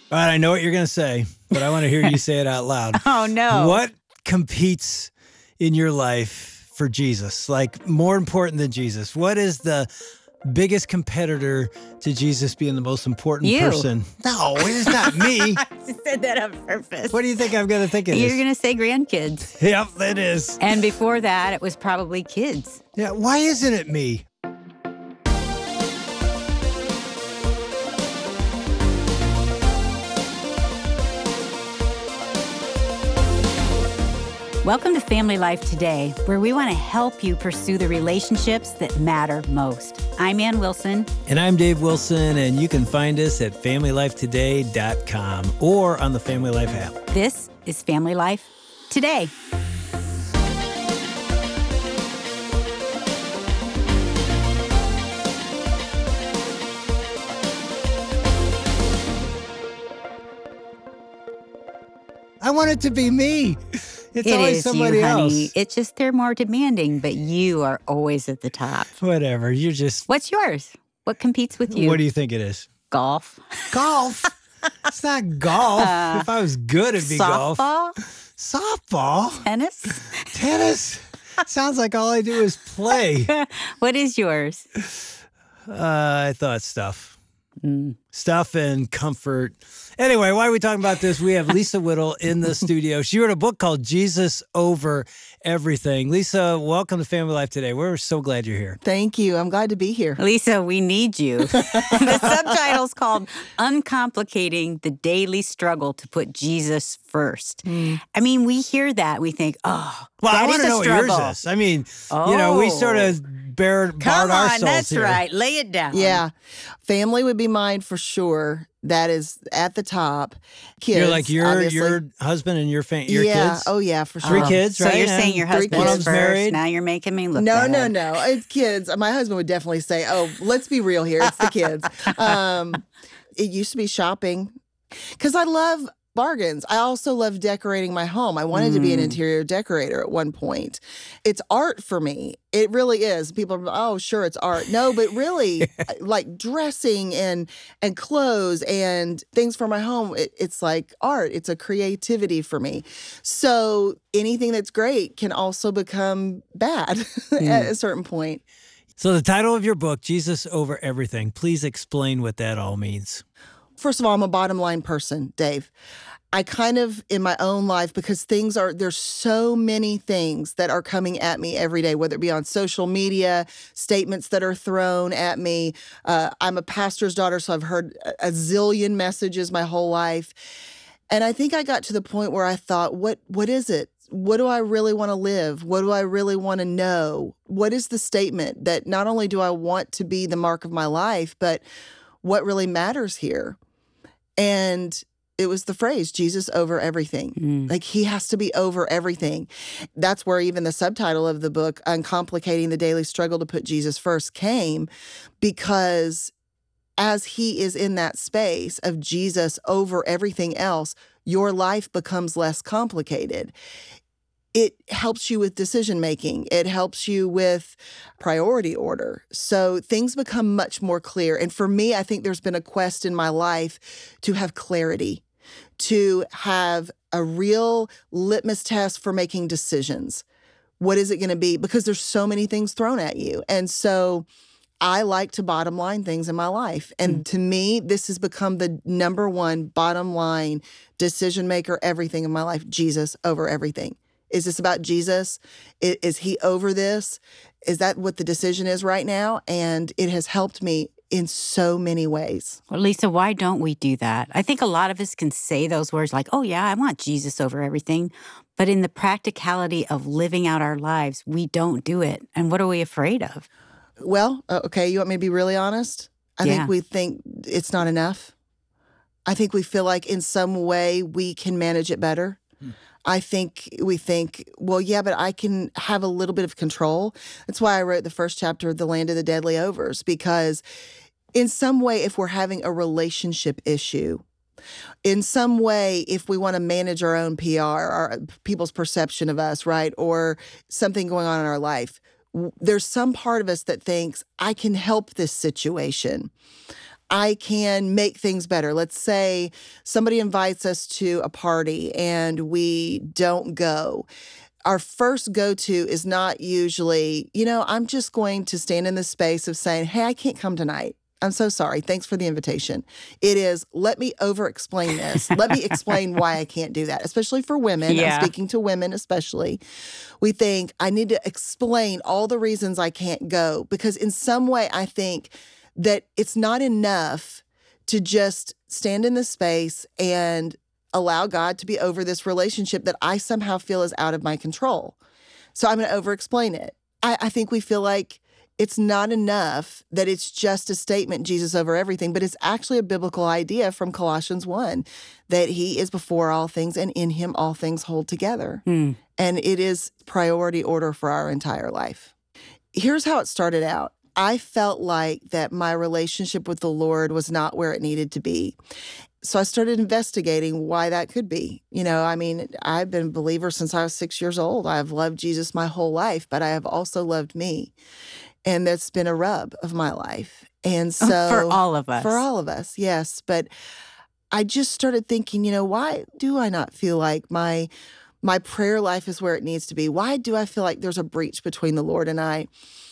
All right, I know what you're going to say, but I want to hear you say it out loud. Oh, no. What competes in your life for Jesus? Like, more important than Jesus? What is the biggest competitor to Jesus being the most important person? No, it's not me. I said that on purpose. What do you think I'm going to think it is? You're going to say grandkids. Yep, it is. And before that, it was probably kids. Yeah, why isn't it me? Welcome to Family Life Today, where we want to help you pursue the relationships that matter most. I'm Ann Wilson. And I'm Dave Wilson, and you can find us at FamilyLifeToday.com or on the Family Life app. This is Family Life Today. I want it to be me. It's It always is somebody you, honey. else. It's just they're more demanding, but you are always at the top. Whatever. You're just... What's yours? What competes with you? What do you think it is? Golf. Golf? It's not golf. If I was good, it'd be golf. Softball? Softball? Tennis? Tennis? Sounds like all I do is play. What is yours? I thought stuff. Stuff and comfort. Anyway, why are we talking about this? We have Lisa Whittle in the studio. She wrote a book called Jesus Over Everything. Lisa, welcome to Family Life Today. We're so glad you're here. Thank you. I'm glad to be here. Lisa, we need you. The subtitle's called Uncomplicating the Daily Struggle to Put Jesus First. I mean, we hear that. We think, oh, Well, I that want is to a know what struggle. yours is. I mean, we sort of barred Come our on, souls that's here. right. Lay it down. Yeah. Family would be mine for sure. That is at the top. Kids. You're like your obviously. husband and your Yeah. kids? Oh, yeah, for sure. Three kids, So right? you're saying your Three husband kids. is One of them's first. married? Now you're making me look No, bad. no. It's kids. My husband would definitely say, oh, let's be real here. It's the kids. It used to be shopping because I love bargains. I also love decorating my home. I wanted to be an interior decorator at one point. It's art for me. It really is. People are, oh, sure, it's art. No, but really, like dressing and clothes and things for my home, it's like art. It's a creativity for me. So anything that's great can also become bad at a certain point. So the title of your book, Jesus Over Everything, please explain what that all means. First of all, I'm a bottom line person, Dave. I kind of, in my own life, because there's so many things that are coming at me every day, whether it be on social media, statements that are thrown at me. I'm a pastor's daughter, so I've heard a zillion messages my whole life. And I think I got to the point where I thought, what is it? What do I really want to live? What do I really want to know? What is the statement that not only do I want to be the mark of my life, but what really matters here? And it was the phrase, Jesus over everything. Like, he has to be over everything. That's where even the subtitle of the book, Uncomplicating the Daily Struggle to Put Jesus First, came, because as he is in that space of Jesus over everything else, your life becomes less complicated. It helps you with decision making. It helps you with priority order. So things become much more clear. And for me, I think there's been a quest in my life to have clarity, to have a real litmus test for making decisions. What is it going to be? Because there's so many things thrown at you. And so I like to bottom line things in my life. And to me, this has become the number one bottom line decision maker, everything in my life, Jesus over everything. Is this about Jesus? Is he over this? Is that what the decision is right now? And it has helped me in so many ways. Well, Lisa, why don't we do that? I think a lot of us can say those words like, oh, yeah, I want Jesus over everything. But in the practicality of living out our lives, we don't do it. And what are we afraid of? Well, okay, you want me to be really honest? I think we think it's not enough. I think we feel like in some way we can manage it better. I think we think, well, yeah, but I can have a little bit of control. That's why I wrote the first chapter of The Land of the Deadly Overs, because in some way, if we're having a relationship issue, in some way, if we want to manage our own PR, our people's perception of us, right, or something going on in our life, there's some part of us that thinks, I can help this situation. I can make things better. Let's say somebody invites us to a party and we don't go. Our first go-to is not usually, I'm just going to stand in the space of saying, hey, I can't come tonight. I'm so sorry. Thanks for the invitation. It is, let me over-explain this. Let me explain why I can't do that, especially for women. Yeah. I'm speaking to women especially. We think, I need to explain all the reasons I can't go, because in some way I think that it's not enough to just stand in the space and allow God to be over this relationship that I somehow feel is out of my control. So I'm going to over-explain it. I think we feel like it's not enough that it's just a statement, Jesus over everything, but it's actually a biblical idea from Colossians 1, that he is before all things and in him all things hold together. And it is priority order for our entire life. Here's how it started out. I felt like that my relationship with the Lord was not where it needed to be. So I started investigating why that could be. I've been a believer since I was 6 years old. I've loved Jesus my whole life, but I have also loved me. And that's been a rub of my life. And so for all of us. For all of us, yes. But I just started thinking, why do I not feel like my prayer life is where it needs to be? Why do I feel like there's a breach between the Lord and I?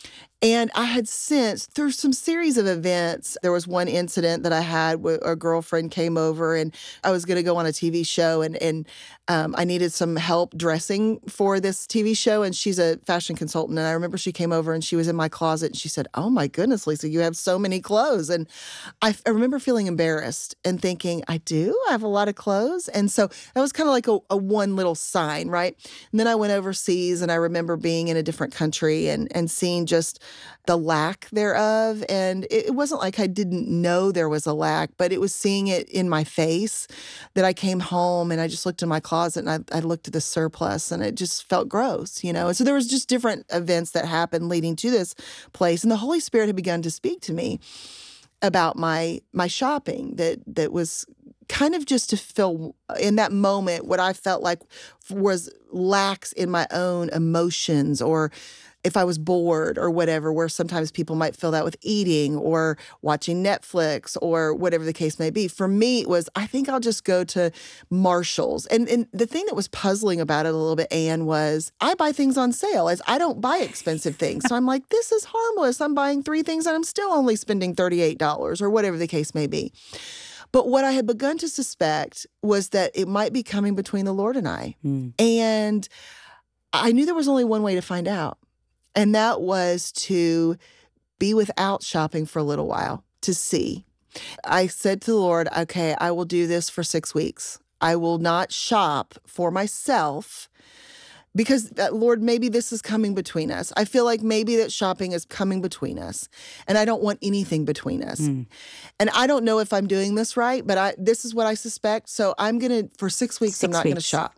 And I had sensed through some series of events, there was one incident that I had where a girlfriend came over and I was going to go on a TV show and I needed some help dressing for this TV show. And she's a fashion consultant. And I remember she came over and she was in my closet and she said, oh my goodness, Lisa, you have so many clothes. And I remember feeling embarrassed and thinking, I have a lot of clothes. And so that was kind of like a one little sign, right? And then I went overseas and I remember being in a different country and seeing just the lack thereof. And it wasn't like I didn't know there was a lack, but it was seeing it in my face that I came home and I just looked in my closet and I looked at the surplus and it just felt gross, And so there was just different events that happened leading to this place. And the Holy Spirit had begun to speak to me about my shopping that was kind of just to fill in that moment what I felt like was lacks in my own emotions, or if I was bored or whatever, where sometimes people might fill that with eating or watching Netflix or whatever the case may be. For me, it was, I think I'll just go to Marshall's. And the thing that was puzzling about it a little bit, Anne, was I buy things on sale, as I don't buy expensive things. So I'm like, this is harmless. I'm buying 3 things and I'm still only spending $38 or whatever the case may be. But what I had begun to suspect was that it might be coming between the Lord and I. And I knew there was only one way to find out. And that was to be without shopping for a little while, to see. I said to the Lord, okay, I will do this for 6 weeks. I will not shop for myself because, Lord, maybe this is coming between us. I feel like maybe that shopping is coming between us, and I don't want anything between us. And I don't know if I'm doing this right, but this is what I suspect. So I'm going to, for 6 weeks, I'm not going to shop.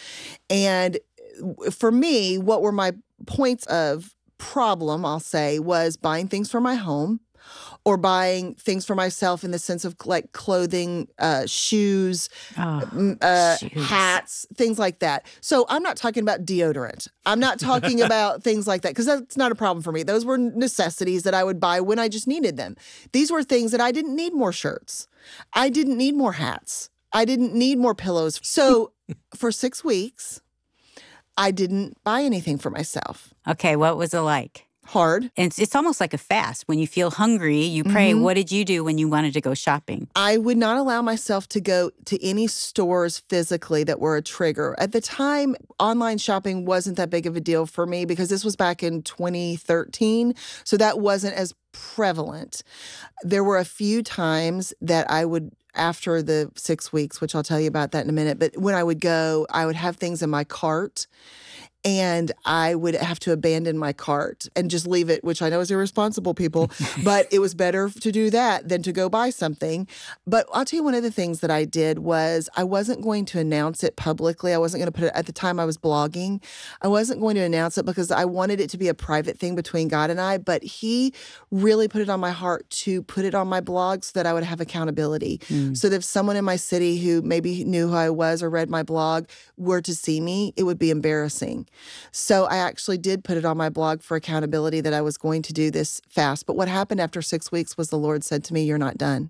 And for me, what were my points of problem, I'll say, was buying things for my home or buying things for myself in the sense of like clothing, shoes, hats, things like that. So I'm not talking about deodorant. I'm not talking about things like that because that's not a problem for me. Those were necessities that I would buy when I just needed them. These were things that I didn't need more shirts. I didn't need more hats. I didn't need more pillows. So for 6 weeks, I didn't buy anything for myself. Okay, what was it like? Hard. And it's almost like a fast. When you feel hungry, you pray. Mm-hmm. What did you do when you wanted to go shopping? I would not allow myself to go to any stores physically that were a trigger. At the time, online shopping wasn't that big of a deal for me because this was back in 2013, so that wasn't as prevalent. There were a few times that I would, after the 6 weeks, which I'll tell you about that in a minute, but when I would go, I would have things in my cart and I would have to abandon my cart and just leave it, which I know is irresponsible, people, but it was better to do that than to go buy something. But I'll tell you, one of the things that I did was I wasn't going to announce it publicly. I wasn't going to put it, at the time I was blogging, I wasn't going to announce it because I wanted it to be a private thing between God and I, but he really put it on my heart to put it on my blog so that I would have accountability. So that if someone in my city who maybe knew who I was or read my blog were to see me, it would be embarrassing. So I actually did put it on my blog for accountability that I was going to do this fast. But what happened after 6 weeks was the Lord said to me, "You're not done."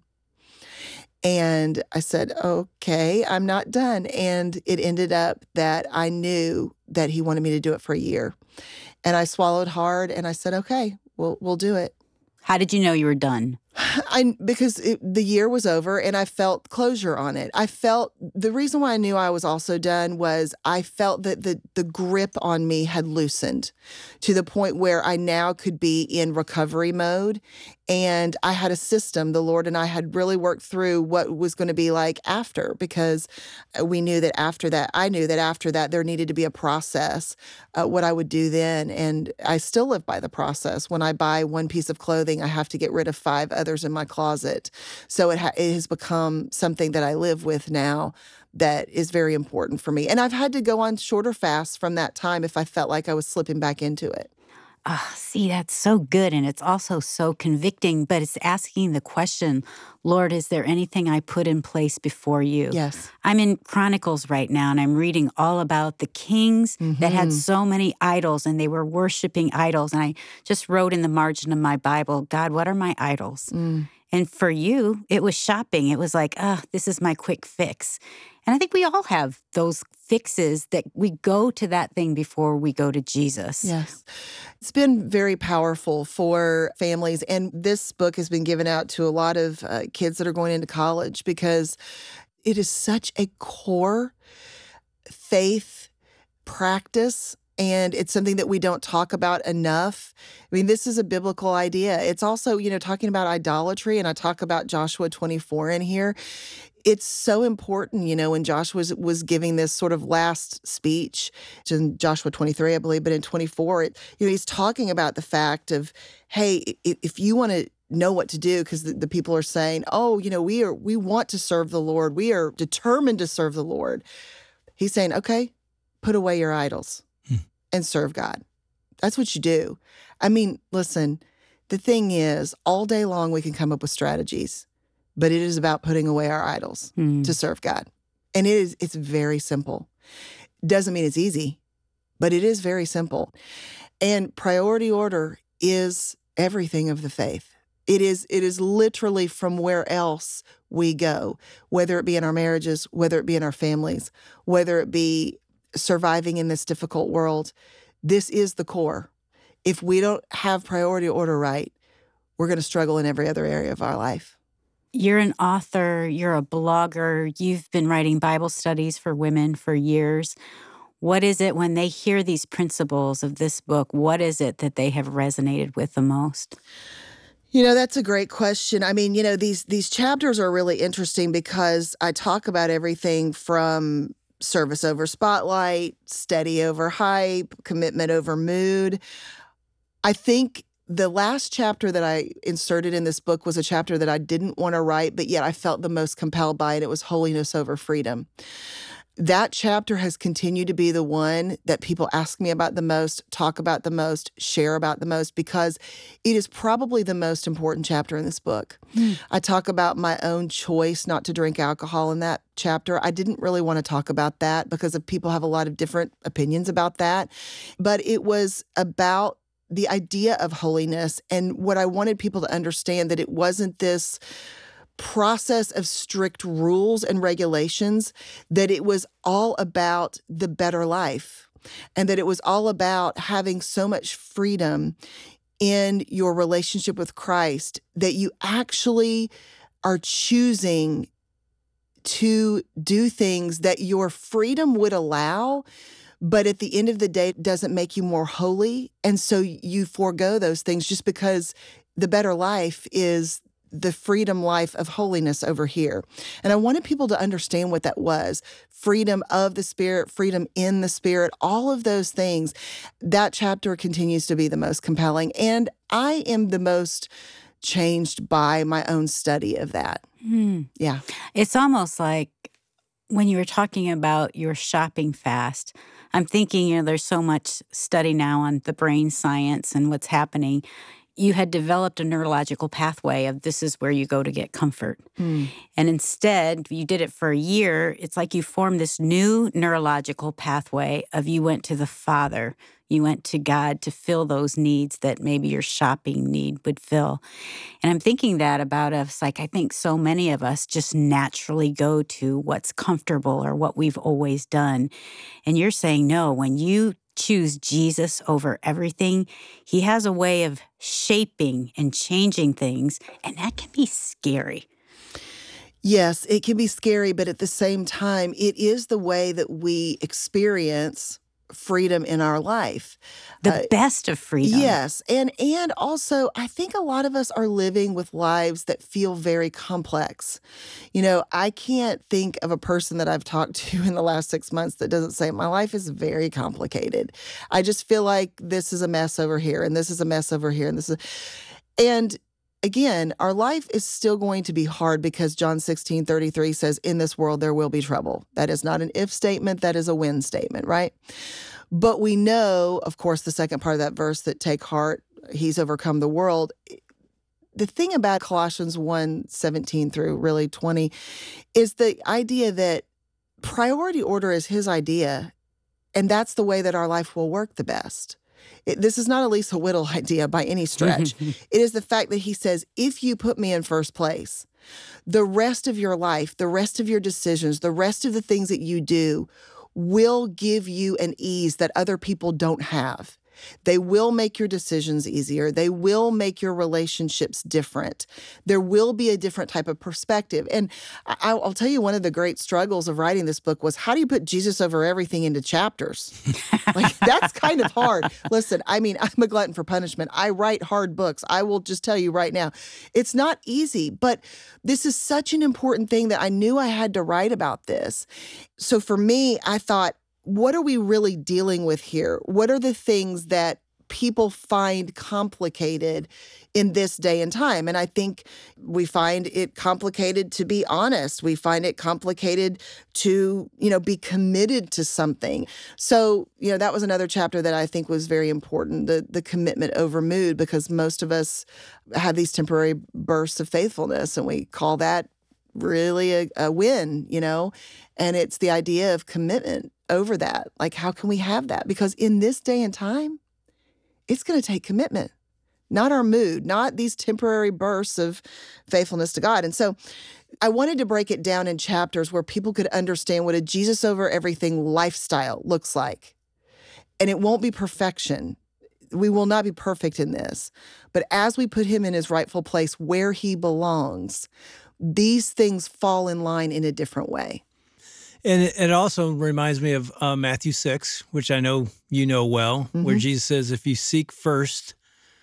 And I said, "Okay, I'm not done." And it ended up that I knew that he wanted me to do it for a year. And I swallowed hard and I said, "Okay, we'll do it." How did you know you were done? Because the year was over and I felt closure on it. I felt the reason why I knew I was also done was I felt that the grip on me had loosened to the point where I now could be in recovery mode. And I had a system. The Lord and I had really worked through what was going to be like after, because we knew that after that, I knew that after that, there needed to be a process, what I would do then. And I still live by the process. When I buy one piece of clothing, I have to get rid of 5 others in my closet. So it has become something that I live with now that is very important for me. And I've had to go on shorter fasts from that time if I felt like I was slipping back into it. Ah, see, that's so good. And it's also so convicting, but it's asking the question, Lord, is there anything I put in place before you? Yes. I'm in Chronicles right now, and I'm reading all about the kings that had so many idols, and they were worshiping idols. And I just wrote in the margin of my Bible, God, what are my idols? And for you, it was shopping. It was like, this is my quick fix. And I think we all have those fixes that we go to that thing before we go to Jesus. Yes. It's been very powerful for families. And this book has been given out to a lot of kids that are going into college because it is such a core faith practice. And it's something that we don't talk about enough. I mean, this is a biblical idea. It's also, talking about idolatry, and I talk about Joshua 24 in here. It's so important, when Joshua was giving this sort of last speech, in Joshua 23, I believe, but in 24, he's talking about the fact of, hey, if you want to know what to do, because the people are saying, we want to serve the Lord. We are determined to serve the Lord. He's saying, okay, put away your idols and serve God. That's what you do. I mean, listen, the thing is, all day long we can come up with strategies, but it is about putting away our idols to serve God. And it's very simple. Doesn't mean it's easy, but it is very simple. And priority order is everything of the faith. It is literally from where else we go, whether it be in our marriages, whether it be in our families, whether it be surviving in this difficult world. This is the core. If we don't have priority order right, we're going to struggle in every other area of our life. You're an author, you're a blogger, you've been writing Bible studies for women for years. What is it when they hear these principles of this book, what is it that they have resonated with the most? That's a great question. I mean, these chapters are really interesting because I talk about everything from service over spotlight, steady over hype, commitment over mood. I think the last chapter that I inserted in this book was a chapter that I didn't want to write, but yet I felt the most compelled by it. It was holiness over freedom. That chapter has continued to be the one that people ask me about the most, talk about the most, share about the most, because it is probably the most important chapter in this book. I talk about my own choice not to drink alcohol in that chapter. I didn't really want to talk about that because people have a lot of different opinions about that. But it was about the idea of holiness and what I wanted people to understand, that it wasn't this process of strict rules and regulations, that it was all about the better life, and that it was all about having so much freedom in your relationship with Christ that you actually are choosing to do things that your freedom would allow, but at the end of the day, it doesn't make you more holy. And so you forego those things just because the better life is the freedom life of holiness over here. And I wanted people to understand what that was. Freedom of the Spirit, freedom in the Spirit, all of those things. That chapter continues to be the most compelling. And I am the most changed by my own study of that. Yeah. It's almost like when you were talking about your shopping fast, I'm thinking, there's so much study now on the brain science and what's happening. you had developed a neurological pathway of this is where you go to get comfort. And instead, you did it for a year. It's like you formed this new neurological pathway of you went to the Father. You went to God to fill those needs that maybe your shopping need would fill. And I'm thinking that about us, like I think so many of us just naturally go to what's comfortable or what we've always done. And you're saying, no, when you choose Jesus over everything, he has a way of shaping and changing things, and that can be scary. Yes, it can be scary, but at the same time, it is the way that we experience freedom in our life. The best of freedom. Yes. And also, I think a lot of us are living with lives that feel very complex. I can't think of a person that I've talked to in the last 6 months that doesn't say, my life is very complicated. I just feel like this is a mess over here, and this is a mess over here, and again, our life is still going to be hard because John 16:33 says, in this world there will be trouble. That is not an if statement, that is a when statement, right? But we know, of course, the second part of that verse, that take heart, he's overcome the world. The thing about Colossians 1:17 through really 20 is the idea that priority order is his idea, and that's the way that our life will work the best. This is not a Lisa Whittle idea by any stretch. It is the fact that he says, if you put me in first place, the rest of your life, the rest of your decisions, the rest of the things that you do will give you an ease that other people don't have. They will make your decisions easier. They will make your relationships different. There will be a different type of perspective. And I'll tell you, one of the great struggles of writing this book was, how do you put Jesus over everything into chapters? Like, that's kind of hard. Listen, I'm a glutton for punishment. I write hard books. I will just tell you right now, it's not easy, but this is such an important thing that I knew I had to write about this. So for me, I thought, what are we really dealing with here? What are the things that people find complicated in this day and time? And I think we find it complicated to be honest. We find it complicated to, be committed to something. So, that was another chapter that I think was very important, the commitment over mood, because most of us have these temporary bursts of faithfulness, and we call that really a win, and it's the idea of commitment over that. Like, how can we have that? Because in this day and time, it's going to take commitment, not our mood, not these temporary bursts of faithfulness to God. And so I wanted to break it down in chapters where people could understand what a Jesus over everything lifestyle looks like. And it won't be perfection. We will not be perfect in this. But as we put him in his rightful place where he belongs, these things fall in line in a different way. And it also reminds me of Matthew 6, which I know you know well, where Jesus says, if you seek first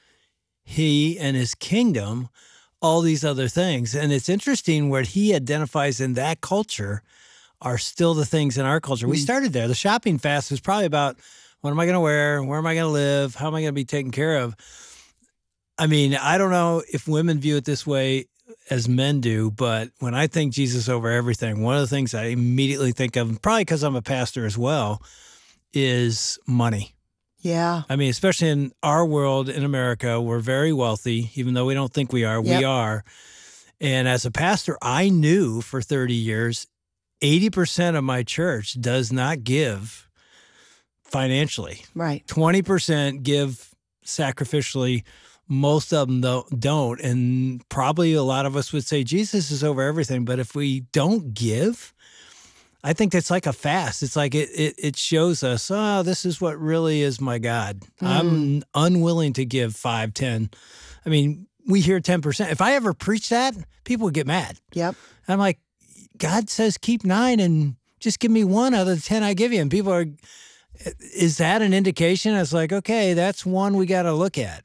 he and his kingdom, all these other things. And it's interesting what he identifies in that culture are still the things in our culture. We started there. The shopping fast was probably about, what am I going to wear? Where am I going to live? How am I going to be taken care of? I don't know if women view it this way as men do, but when I think Jesus over everything, one of the things I immediately think of, probably because I'm a pastor as well, is money. Yeah. Especially in our world in America, we're very wealthy, even though we don't think we are, we are. And as a pastor, I knew for 30 years, 80% of my church does not give financially. Right. 20% give sacrificially. Most of them don't, and probably a lot of us would say Jesus is over everything. But if we don't give, I think it's like a fast. It's like it shows us, this is what really is my God. I'm unwilling to give 5, 10. We hear 10%. If I ever preach that, people would get mad. Yep. And I'm like, God says keep 9 and just give me 1 out of the 10 I give you. And people are, is that an indication? It's like, okay, that's one we got to look at.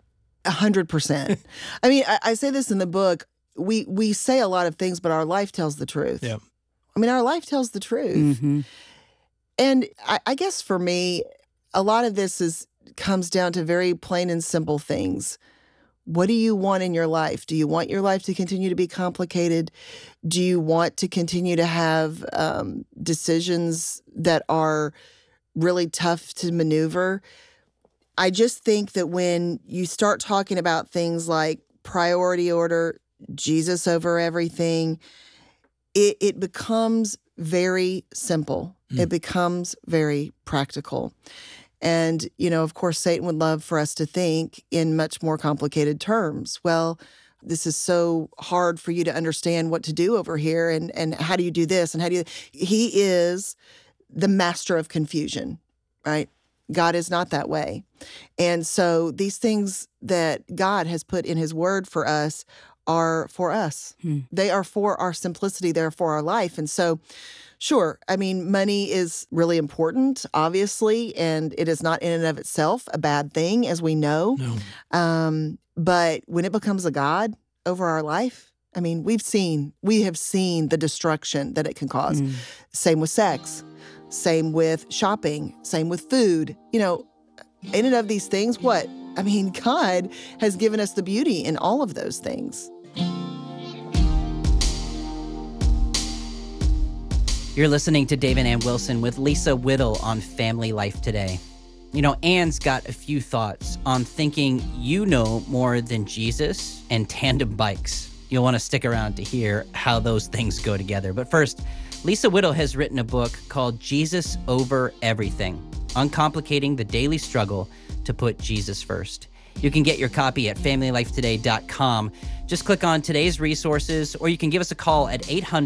100%. I say this in the book. We say a lot of things, but our life tells the truth. Yeah. Our life tells the truth. And I guess for me, a lot of this comes down to very plain and simple things. What do you want in your life? Do you want your life to continue to be complicated? Do you want to continue to have decisions that are really tough to maneuver? I just think that when you start talking about things like priority order, Jesus over everything, it becomes very simple. It becomes very practical. And, of course, Satan would love for us to think in much more complicated terms. Well, this is so hard for you to understand what to do over here, and how do you do this, and how do you... He is the master of confusion, right? God is not that way. And so these things that God has put in his word for us are for us. They are for our simplicity. They're for our life. And so, sure, I mean, money is really important, obviously, and it is not in and of itself a bad thing, as we know. No. But when it becomes a god over our life, I mean, we have seen the destruction that it can cause. Same with sex, same with shopping, same with food. In and of these things, what? I mean, God has given us the beauty in all of those things. You're listening to Dave and Ann Wilson with Lisa Whittle on Family Life Today. Ann's got a few thoughts on thinking you know more than Jesus and tandem bikes. You'll want to stick around to hear how those things go together. But first, Lisa Whittle has written a book called Jesus Over Everything, Uncomplicating the Daily Struggle to Put Jesus First. You can get your copy at FamilyLifeToday.com. Just click on today's resources, or you can give us a call at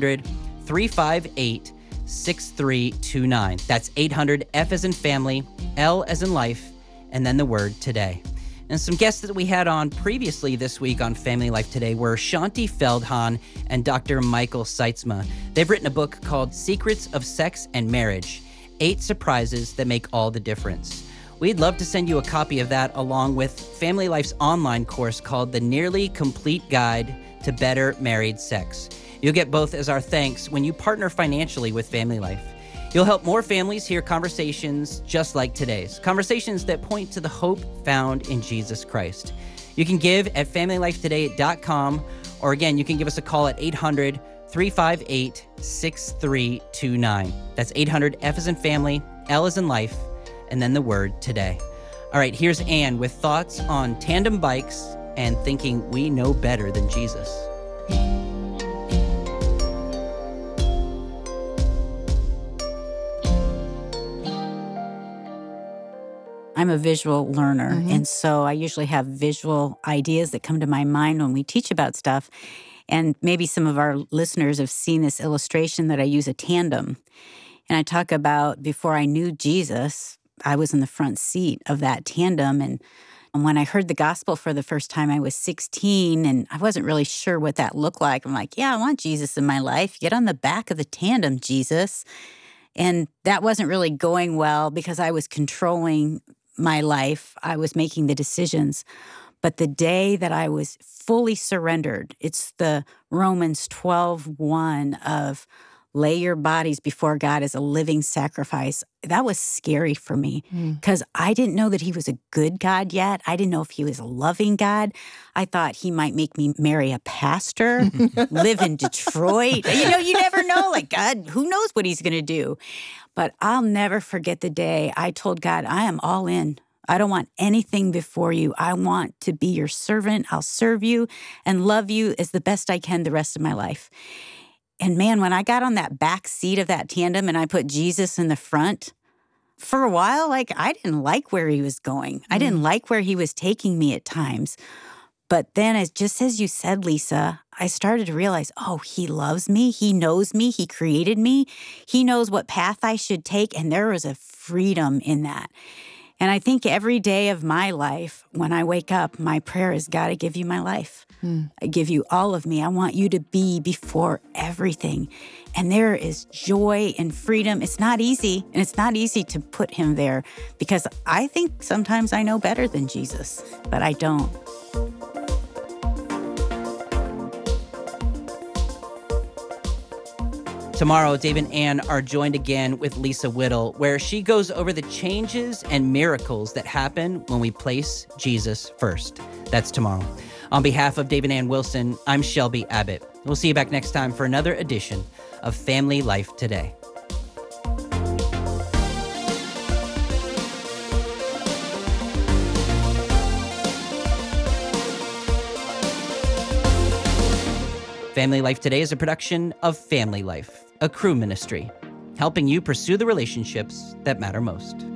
800-358-6329. That's 800-F as in family, L as in life, and then the word today. And some guests that we had on previously this week on Family Life Today were Shaunti Feldhahn and Dr. Michael Sytsma. They've written a book called Secrets of Sex and Marriage, 8 Surprises That Make All the Difference. We'd love to send you a copy of that along with Family Life's online course called The Nearly Complete Guide to Better Married Sex. You'll get both as our thanks when you partner financially with Family Life. You'll help more families hear conversations just like today's, conversations that point to the hope found in Jesus Christ. You can give at FamilyLifeToday.com, or again, you can give us a call at 800-358-6329. That's 800-F as in family, L as in life, and then the word today. All right, here's Ann with thoughts on tandem bikes and thinking we know better than Jesus. I'm a visual learner, and so I usually have visual ideas that come to my mind when we teach about stuff. And maybe some of our listeners have seen this illustration that I use a tandem. And I talk about before I knew Jesus, I was in the front seat of that tandem. And when I heard the gospel for the first time, I was 16, and I wasn't really sure what that looked like. I'm like, yeah, I want Jesus in my life. Get on the back of the tandem, Jesus. And that wasn't really going well because I was controlling my life. I was making the decisions. But the day that I was fully surrendered, it's the Romans 12:1 of lay your bodies before God as a living sacrifice. That was scary for me because I didn't know that he was a good God yet. I didn't know if he was a loving God. I thought he might make me marry a pastor, live in Detroit. You never know. Like, God, who knows what he's going to do? But I'll never forget the day I told God, I am all in. I don't want anything before you. I want to be your servant. I'll serve you and love you as the best I can the rest of my life. And man, when I got on that back seat of that tandem and I put Jesus in the front, for a while, I didn't like where he was going. I didn't like where he was taking me at times. But then, just as you said, Lisa, I started to realize, oh, he loves me. He knows me. He created me. He knows what path I should take. And there was a freedom in that. And I think every day of my life, when I wake up, my prayer is, God, I give you my life. I give you all of me. I want you to be before everything. And there is joy and freedom. It's not easy. And it's not easy to put him there because I think sometimes I know better than Jesus, but I don't. Tomorrow, Dave and Ann are joined again with Lisa Whittle, where she goes over the changes and miracles that happen when we place Jesus first. That's tomorrow. On behalf of Dave and Ann Wilson, I'm Shelby Abbott. We'll see you back next time for another edition of Family Life Today. Family Life Today is a production of Family Life, a Cru ministry, helping you pursue the relationships that matter most.